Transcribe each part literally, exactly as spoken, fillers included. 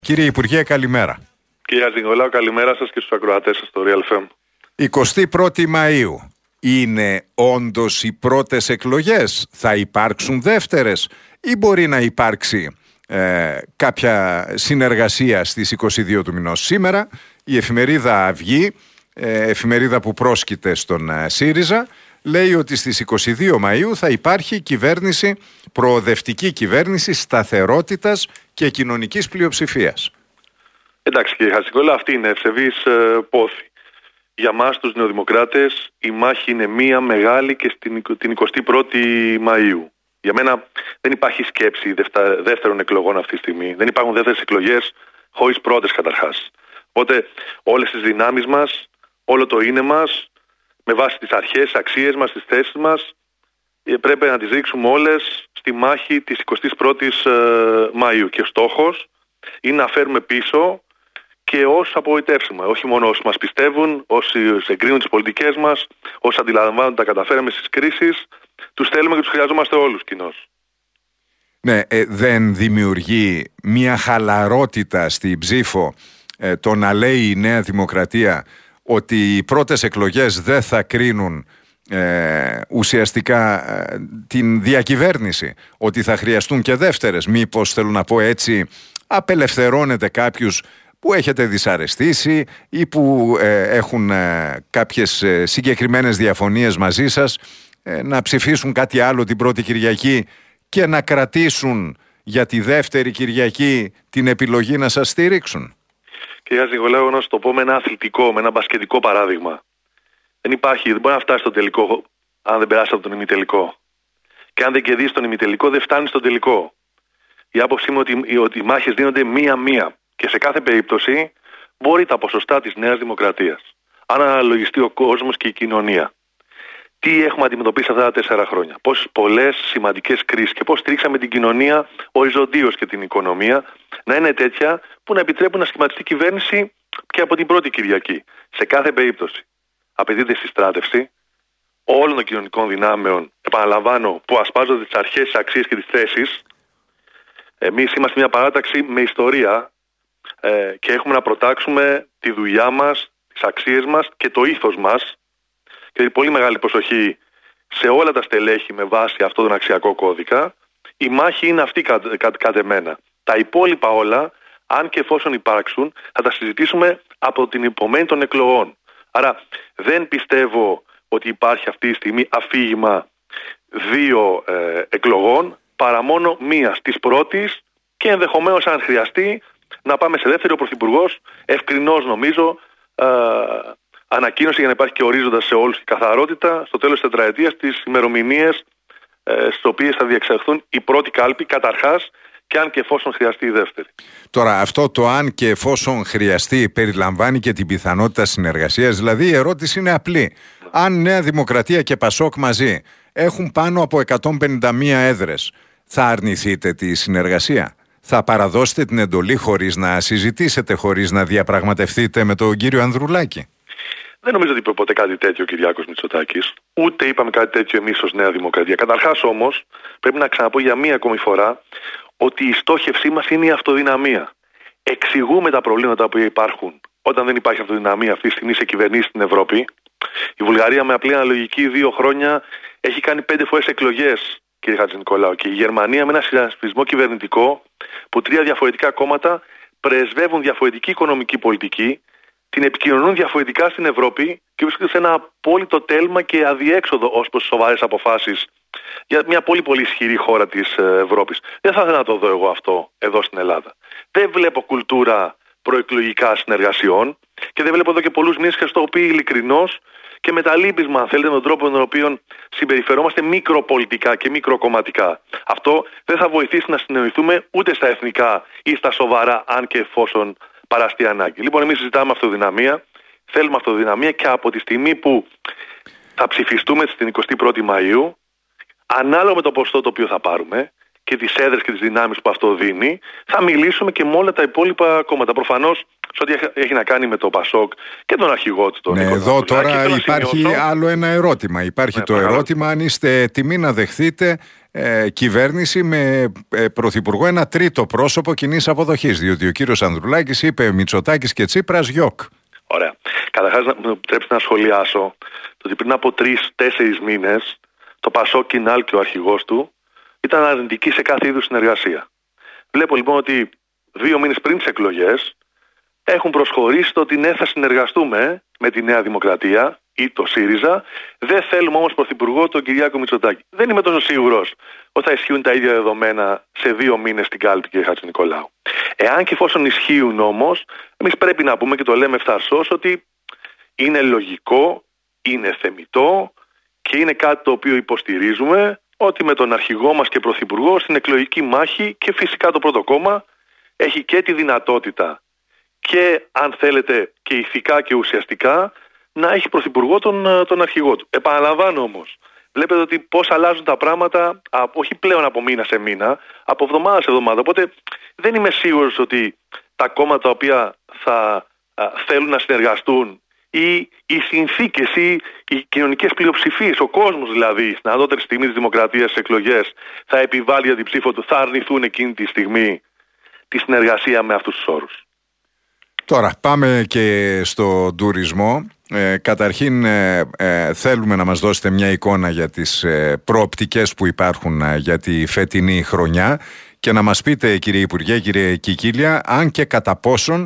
Κύριε Υπουργέ, καλημέρα. Κύριε Χατζηνικολάου, καλημέρα σας και στους ακροατές σας στο Real εφ εμ. εικοστή πρώτη Μαΐου. Είναι όντως οι πρώτες εκλογές? Θα υπάρξουν δεύτερες ή μπορεί να υπάρξει ε, κάποια συνεργασία στις είκοσι δύο του μηνός? Σήμερα η εφημερίδα Αυγή, ε, εφημερίδα που πρόσκειται στον ε, ΣΥΡΙΖΑ, λέει ότι στις εικοστή δεύτερη Μαΐου θα υπάρχει κυβέρνηση, προοδευτική κυβέρνηση σταθερότητας και κοινωνικής πλειοψηφίας. Εντάξει κύριε Χατζηνικολάου, αυτή είναι ευσεβής ε, πόθη. Για μας τους νεοδημοκράτες η μάχη είναι μία μεγάλη και στην, την εικοστή πρώτη Μαΐου. Για μένα δεν υπάρχει σκέψη δευτα, δεύτερων εκλογών αυτή τη στιγμή. Δεν υπάρχουν δεύτερες εκλογές χωρίς πρώτες καταρχάς. Οπότε όλες τις δυνάμεις μας, όλο το είναι μας, με βάση τις αρχές, τις αξίες μας, τις θέσεις μας, πρέπει να τις ρίξουμε όλες στη μάχη της εικοστής πρώτης Μαΐου. Και ο στόχος είναι να φέρουμε πίσω και όσους απογοητεύσουμε. Όχι μόνο όσοι μας πιστεύουν, όσοι εγκρίνουν τις πολιτικές μας, όσοι αντιλαμβάνονται τα καταφέραμε στις κρίσεις, τους θέλουμε και τους χρειαζόμαστε όλους κοινώς. Ναι, ε, δεν δημιουργεί μια χαλαρότητα στην ψήφο ε, το να λέει η Νέα Δημοκρατία ότι οι πρώτες εκλογές δεν θα κρίνουν ε, ουσιαστικά ε, την διακυβέρνηση, ότι θα χρειαστούν και δεύτερες? Μήπως, θέλω να πω έτσι, απελευθερώνεται κάποιους που έχετε δυσαρεστήσει ή που ε, έχουν ε, κάποιες ε, συγκεκριμένες διαφωνίες μαζί σας, ε, να ψηφίσουν κάτι άλλο την πρώτη Κυριακή και να κρατήσουν για τη δεύτερη Κυριακή την επιλογή να σας στηρίξουν? Κύριε Χατζηνικολάου, να σου το πω με ένα αθλητικό, με ένα μπασκετικό παράδειγμα. Δεν υπάρχει, δεν μπορεί να φτάσει στο τελικό αν δεν περάσει από τον ημιτελικό. Και αν δεν κερδίσει τον ημιτελικό, δεν φτάνει στον τελικό. Η άποψή μου ότι, ότι οι μάχες δίνονται μία-μία. Και σε κάθε περίπτωση μπορεί τα ποσοστά της Νέας Δημοκρατίας, αν αναλογιστεί ο κόσμος και η κοινωνία, τι έχουμε αντιμετωπίσει αυτά τα τέσσερα χρόνια, πόσες πολλές σημαντικές κρίσεις και πώς στηρίξαμε την κοινωνία οριζοντίως και την οικονομία, να είναι τέτοια που να επιτρέπουν να σχηματιστεί κυβέρνηση και από την πρώτη Κυριακή. Σε κάθε περίπτωση απαιτείται συστράτευση όλων των κοινωνικών δυνάμεων, επαναλαμβάνω, που ασπάζονται τις αρχές, τις αξίες και τις θέσεις. Εμείς είμαστε μια παράταξη με ιστορία ε, και έχουμε να προτάξουμε τη δουλειά μας, τις αξίες μας και το ήθος μας. Και πολύ μεγάλη προσοχή σε όλα τα στελέχη με βάση αυτόν τον αξιακό κώδικα. Η μάχη είναι αυτή κατ, κατ, κατ' εμένα. Τα υπόλοιπα όλα, αν και εφόσον υπάρξουν, θα τα συζητήσουμε από την υπομένη των εκλογών. Άρα δεν πιστεύω ότι υπάρχει αυτή τη στιγμή αφήγημα δύο ε, εκλογών, παρά μόνο μία της πρώτης, και ενδεχομένως αν χρειαστεί να πάμε σε δεύτερη. Ο Πρωθυπουργός ευκρινώς, νομίζω, ε, ανακοίνωσε, για να υπάρχει και ορίζοντας σε όλους η καθαρότητα, στο τέλος της τετραετίας, τις ημερομηνίες ε, στις οποίες θα διεξαχθούν η πρώτη κάλπη καταρχάς, και αν και εφόσον χρειαστεί η δεύτερη. Τώρα, αυτό το αν και εφόσον χρειαστεί περιλαμβάνει και την πιθανότητα συνεργασίας. Δηλαδή η ερώτηση είναι απλή. Αν Νέα Δημοκρατία και Πασόκ μαζί έχουν πάνω από εκατόν πενήντα μία έδρες, θα αρνηθείτε τη συνεργασία? Θα παραδώσετε την εντολή χωρίς να συζητήσετε, χωρίς να διαπραγματευτείτε με τον κύριο Ανδρουλάκη? Δεν νομίζω ότι είπε ποτέ κάτι τέτοιο ο Κυριάκος Μητσοτάκης. Ούτε είπαμε κάτι τέτοιο εμείς ως Νέα Δημοκρατία. Καταρχάς όμως, πρέπει να ξαναπώ για μία ακόμη φορά ότι η στόχευσή μας είναι η αυτοδυναμία. Εξηγούμε τα προβλήματα που υπάρχουν όταν δεν υπάρχει αυτοδυναμία αυτή τη στιγμή σε κυβερνήσεις στην Ευρώπη. Η Βουλγαρία, με απλή αναλογική, δύο χρόνια έχει κάνει πέντε φορές εκλογές, κύριε Χατζηνικολάου. Και η Γερμανία με ένα συνασπισμό κυβερνητικό που τρία διαφορετικά κόμματα πρεσβεύουν διαφορετική οικονομική πολιτική, την επικοινωνούν διαφορετικά στην Ευρώπη και βρίσκονται σε ένα απόλυτο τέλμα και αδιέξοδο ως προς σοβαρές αποφάσεις για μια πολύ πολύ ισχυρή χώρα της Ευρώπης. Δεν θα ήθελα να το δω εγώ αυτό εδώ στην Ελλάδα. Δεν βλέπω κουλτούρα προεκλογικά συνεργασιών και δεν βλέπω εδώ και πολλούς μήνες και στο οποίο ειλικρινώς και με τα λύπησμα, αν θέλετε, με τον τρόπο με τον οποίο συμπεριφερόμαστε μικροπολιτικά και μικροκομματικά. Αυτό δεν θα βοηθήσει να συνεννοηθούμε ούτε στα εθνικά ή στα σοβαρά, αν και εφόσον παραστεί ανάγκη. Λοιπόν, εμείς συζητάμε αυτοδυναμία, θέλουμε αυτοδυναμία, και από τη στιγμή που θα ψηφιστούμε στην εικοστή πρώτη Μαΐου, ανάλογα με το ποσοστό το οποίο θα πάρουμε και τις έδρες και τις δυνάμεις που αυτό δίνει, θα μιλήσουμε και με όλα τα υπόλοιπα κόμματα. Προφανώς, σε ό,τι έχει να κάνει με το Πασόκ και τον αρχηγό του, τον ναι, Νίκο εδώ τώρα υπάρχει σημειώσω άλλο ένα ερώτημα. Υπάρχει ναι, το παρακαλώ. ερώτημα αν είστε έτοιμοι να δεχθείτε ε, κυβέρνηση με ε, πρωθυπουργό ένα τρίτο πρόσωπο κοινής αποδοχής, διότι ο κύριος Ανδρουλάκης είπε Μητσοτάκης και Τσίπρας γιοκ. Ωραία. Καταρχάς να μου επιτρέψετε να σχολιάσω το ότι πριν από τρεις-τέσσερις μήνες το Πασόκ Κινάλ και ο αρχηγός του ήταν αρνητικοί σε κάθε είδους συνεργασία. Βλέπω λοιπόν ότι δύο μήνες πριν τις εκλογές έχουν προσχωρήσει στο ότι ναι, θα συνεργαστούμε με τη Νέα Δημοκρατία ή το ΣΥΡΙΖΑ. Δεν θέλουμε όμως πρωθυπουργό τον Κυριάκο Μητσοτάκη. Δεν είμαι τόσο σίγουρος ότι θα ισχύουν τα ίδια δεδομένα σε δύο μήνες στην κάλπη, κύριε Χατζηνικολάου. Εάν και εφόσον ισχύουν όμως, εμείς πρέπει να πούμε και το λέμε ευθαρσώς ότι είναι λογικό, είναι θεμιτό και είναι κάτι το οποίο υποστηρίζουμε, ότι με τον αρχηγό μας και πρωθυπουργό στην εκλογική μάχη και φυσικά το πρώτο κόμμα έχει και τη δυνατότητα και αν θέλετε και ηθικά και ουσιαστικά να έχει πρωθυπουργό τον, τον αρχηγό του. Επαναλαμβάνω όμως, βλέπετε ότι πώς αλλάζουν τα πράγματα, όχι πλέον από μήνα σε μήνα, από εβδομάδα σε εβδομάδα. Οπότε δεν είμαι σίγουρος ότι τα κόμματα τα οποία θα α, θέλουν να συνεργαστούν ή οι συνθήκες ή οι κοινωνικές πλειοψηφίες, ο κόσμος δηλαδή στην ανώτερη στιγμή της δημοκρατίας στις εκλογές θα επιβάλλει για την ψήφο του, θα αρνηθούν εκείνη τη στιγμή τη συνεργασία με αυτούς τους όρους. Τώρα πάμε και στο τουρισμό. Ε, καταρχήν ε, ε, θέλουμε να μας δώσετε μια εικόνα για τις ε, προοπτικές που υπάρχουν ε, για τη φετινή χρονιά και να μας πείτε, κύριε Υπουργέ, κύριε Κικίλια, αν και κατά πόσον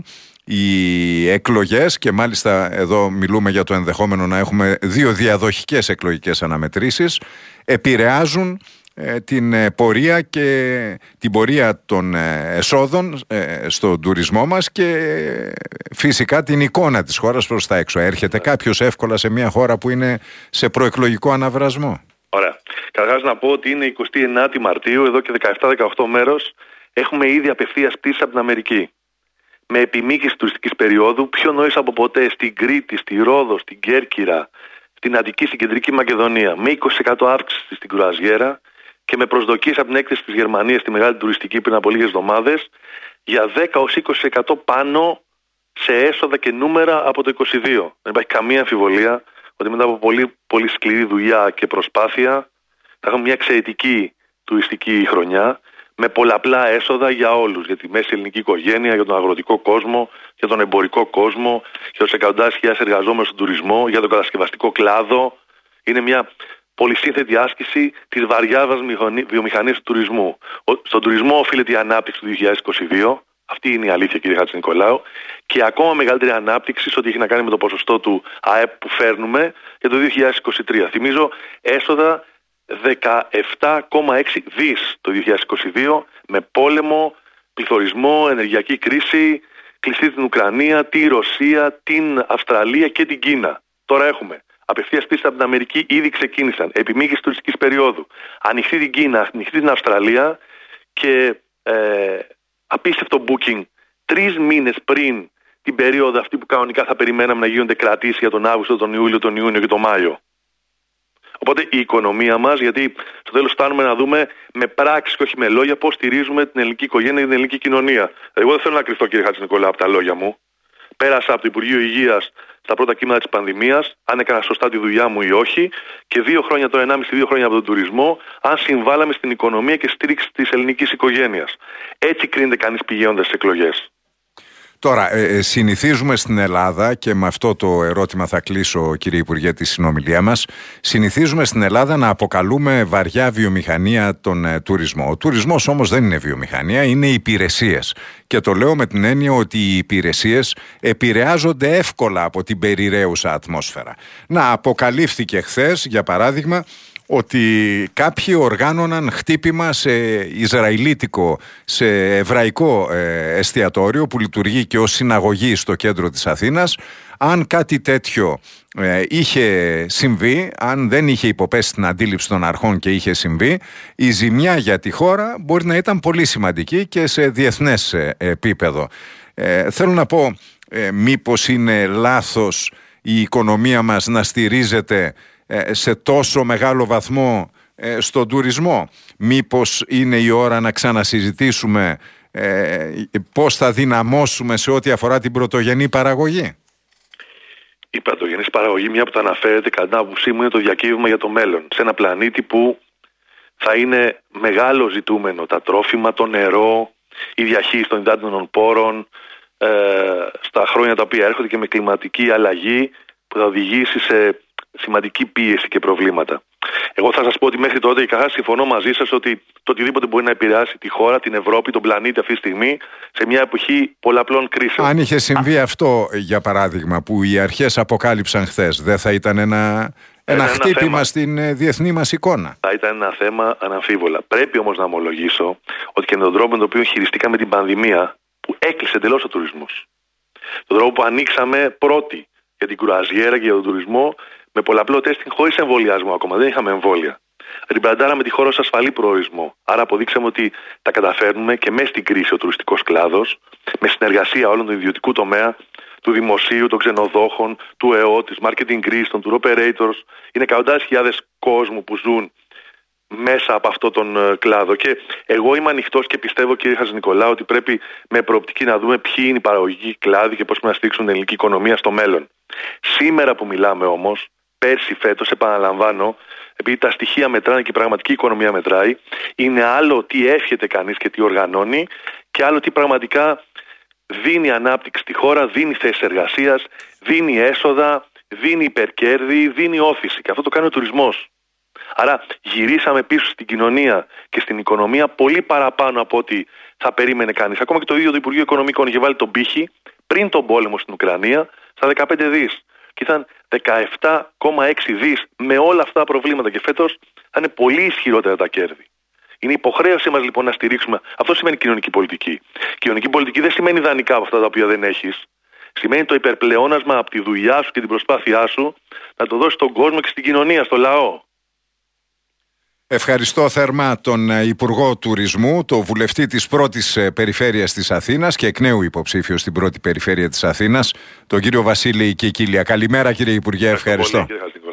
οι εκλογές, και μάλιστα εδώ μιλούμε για το ενδεχόμενο να έχουμε δύο διαδοχικές εκλογικές αναμετρήσεις, επηρεάζουν ε, την ε, πορεία και την πορεία των ε, εσόδων ε, στον τουρισμό μας και ε, φυσικά την εικόνα της χώρας προς τα έξω. Έρχεται κάποιος εύκολα σε μια χώρα που είναι σε προεκλογικό αναβρασμό? Ωραία. Καταρχάς να πω ότι είναι εικοστή ενάτη Μαρτίου, εδώ και δεκαεπτά δεκαοκτώ μέρος έχουμε ήδη απευθείας πτήσεις από την Αμερική. Με επιμήκυση τουριστικής περίοδου, πιο νωρίς από ποτέ στην Κρήτη, στη Ρόδο, στην Κέρκυρα, στην Αττική, στην Κεντρική Μακεδονία, με είκοσι τοις εκατό αύξηση στην κρουαζιέρα και με προσδοκίες από την έκθεση της Γερμανίας στη μεγάλη τουριστική πριν από λίγες εβδομάδες για δέκα έως είκοσι τοις εκατό πάνω σε έσοδα και νούμερα από το είκοσι δύο. Δεν υπάρχει καμία αμφιβολία ότι μετά από πολύ, πολύ σκληρή δουλειά και προσπάθεια θα έχουμε μια εξαιρετική τουριστική χρονιά με πολλαπλά έσοδα για όλους, για τη μέση ελληνική οικογένεια, για τον αγροτικό κόσμο, για τον εμπορικό κόσμο, για τους εκατοντάδες χιλιάδες εργαζόμενους στον τουρισμό, για τον κατασκευαστικό κλάδο. Είναι μια πολυσύνθετη άσκηση της βαριάδας βιομηχανίας του τουρισμού. Στον τουρισμό οφείλεται η ανάπτυξη του δύο χιλιάδες είκοσι δύο. Αυτή είναι η αλήθεια, κύριε Χατζηνικολάου. Και ακόμα μεγαλύτερη ανάπτυξη σε ό,τι έχει να κάνει με το ποσοστό του ΑΕΠ που φέρνουμε για το δύο χιλιάδες είκοσι τρία. Θυμίζω έσοδα δεκαεπτά κόμμα έξι δις το δύο χιλιάδες είκοσι δύο, με πόλεμο, πληθωρισμό, ενεργειακή κρίση, κλειστή την Ουκρανία, τη Ρωσία, την Αυστραλία και την Κίνα. Τώρα έχουμε απευθείας πτήσεις από την Αμερική, ήδη ξεκίνησαν, επιμήκυση τουριστικής περίοδου, ανοιχτή την Κίνα, ανοιχτή την Αυστραλία και ε, απίστευτο booking τρεις μήνες πριν την περίοδο αυτή που κανονικά θα περιμέναμε να γίνονται κρατήσεις για τον Αύγουστο, τον Ιούλιο, τον Ιούνιο και τον Μάιο. Οπότε η οικονομία μας, γιατί στο τέλος φτάνουμε να δούμε με πράξεις και όχι με λόγια πώς στηρίζουμε την ελληνική οικογένεια και την ελληνική κοινωνία. Εγώ δεν θέλω να κρυφθώ, κύριε Χατζηνικολάου, από τα λόγια μου. Πέρασα από το Υπουργείο Υγείας στα πρώτα κύματα της πανδημίας, αν έκανα σωστά τη δουλειά μου ή όχι, και δύο χρόνια, τώρα ενάμιση δύο χρόνια από τον τουρισμό, αν συμβάλαμε στην οικονομία και στήριξη της ελληνικής οικογένειας. Έτσι κρίνεται κανείς πηγαίνοντας στις εκλογές. Τώρα, ε, συνηθίζουμε στην Ελλάδα, και με αυτό το ερώτημα θα κλείσω, κύριε Υπουργέ, τη συνομιλία μας, συνηθίζουμε στην Ελλάδα να αποκαλούμε βαριά βιομηχανία τον ε, τουρισμό. Ο τουρισμός όμως δεν είναι βιομηχανία, είναι υπηρεσίες. Και το λέω με την έννοια ότι οι υπηρεσίες επηρεάζονται εύκολα από την περιραίουσα ατμόσφαιρα. Να, αποκαλύφθηκε χθες, για παράδειγμα, ότι κάποιοι οργάνωναν χτύπημα σε ισραηλίτικο, σε εβραϊκό ε, εστιατόριο που λειτουργεί και ως συναγωγή στο κέντρο της Αθήνας. Αν κάτι τέτοιο ε, είχε συμβεί, αν δεν είχε υποπέσει την αντίληψη των αρχών και είχε συμβεί, η ζημιά για τη χώρα μπορεί να ήταν πολύ σημαντική και σε διεθνές ε, επίπεδο. Ε, θέλω να πω, ε, μήπως είναι λάθος η οικονομία μας να στηρίζεται σε τόσο μεγάλο βαθμό ε, στον τουρισμό? Μήπως είναι η ώρα να ξανασυζητήσουμε ε, πώς θα δυναμώσουμε σε ό,τι αφορά την πρωτογενή παραγωγή? Η πρωτογενής παραγωγή, μια που το αναφέρετε, κατά την άποψή μου, είναι το διακύβευμα για το μέλλον. Σε ένα πλανήτη που θα είναι μεγάλο ζητούμενο τα τρόφιμα, το νερό, η διαχείριση των υδάτινων πόρων, ε, στα χρόνια τα οποία έρχονται και με κλιματική αλλαγή που θα οδηγήσει σε σημαντική πίεση και προβλήματα. Εγώ θα σας πω ότι μέχρι τότε, καθώς συμφωνώ μαζί σας, ότι το οτιδήποτε μπορεί να επηρεάσει τη χώρα, την Ευρώπη, τον πλανήτη αυτή τη στιγμή, σε μια εποχή πολλαπλών κρίσεων. Αν είχε συμβεί αυτό, για παράδειγμα, που οι αρχές αποκάλυψαν χθες, δεν θα ήταν ένα, ένα, ένα χτύπημα θέμα στην διεθνή μας εικόνα? Θα ήταν ένα θέμα αναμφίβολα. Πρέπει όμως να ομολογήσω ότι και με τον τρόπο με τον οποίο χειριστήκαμε την πανδημία, που έκλεισε εντελώς ο τουρισμός, τον τρόπο που ανοίξαμε πρώτοι για την κουραζιέρα και για τον τουρισμό, με πολλαπλό τέστινγκ χωρίς εμβολιασμό ακόμα. Δεν είχαμε εμβόλια. Ριμπραντάραμε τη χώρα ως ασφαλή προορισμό. Άρα αποδείξαμε ότι τα καταφέρνουμε και μέσα στην κρίση ο τουριστικός κλάδος, με συνεργασία όλων των ιδιωτικού τομέα, του δημοσίου, των ξενοδόχων, του ΕΟ, της Marketing Greece, των tour operators. Είναι εκατοντάδες χιλιάδες κόσμου που ζουν μέσα από αυτόν τον κλάδο. Και εγώ είμαι ανοιχτός και πιστεύω, κύριε Χατζηνικολάου, ότι πρέπει με προοπτική να δούμε ποιοι είναι οι παραγωγικοί κλάδοι και πώς να στηρίξουν την ελληνική οικονομία στο μέλλον. Σήμερα που μιλάμε όμως, πέρσι, φέτος, επαναλαμβάνω, επειδή τα στοιχεία μετράνε και η πραγματική οικονομία μετράει, είναι άλλο τι εύχεται κανείς και τι οργανώνει, και άλλο τι πραγματικά δίνει ανάπτυξη στη χώρα, δίνει θέσεις εργασίας, δίνει έσοδα, δίνει υπερκέρδη, δίνει όθηση. Και αυτό το κάνει ο τουρισμός. Άρα γυρίσαμε πίσω στην κοινωνία και στην οικονομία πολύ παραπάνω από ό,τι θα περίμενε κανείς. Ακόμα και το ίδιο το Υπουργείο Οικονομικών είχε βάλει τον πύχη πριν τον πόλεμο στην Ουκρανία στα δεκαπέντε δις. Και ήταν δεκαεπτά κόμμα έξι δις με όλα αυτά τα προβλήματα. Και φέτος θα είναι πολύ ισχυρότερα τα κέρδη. Είναι υποχρέωσή μας λοιπόν να στηρίξουμε. Αυτό σημαίνει κοινωνική πολιτική. Κοινωνική πολιτική δεν σημαίνει δανεικά από αυτά τα οποία δεν έχεις. Σημαίνει το υπερπλεόνασμα από τη δουλειά σου και την προσπάθειά σου να το δώσεις στον κόσμο και στην κοινωνία, στο λαό. Ευχαριστώ θερμά τον Υπουργό Τουρισμού, το βουλευτή της πρώτης περιφέρειας της Αθήνας και εκ νέου υποψήφιο στην πρώτη περιφέρεια της Αθήνας, τον κύριο Βασίλη Κικίλια. Καλημέρα, κύριε Υπουργέ, ευχαριστώ. ευχαριστώ πολύ, κύριε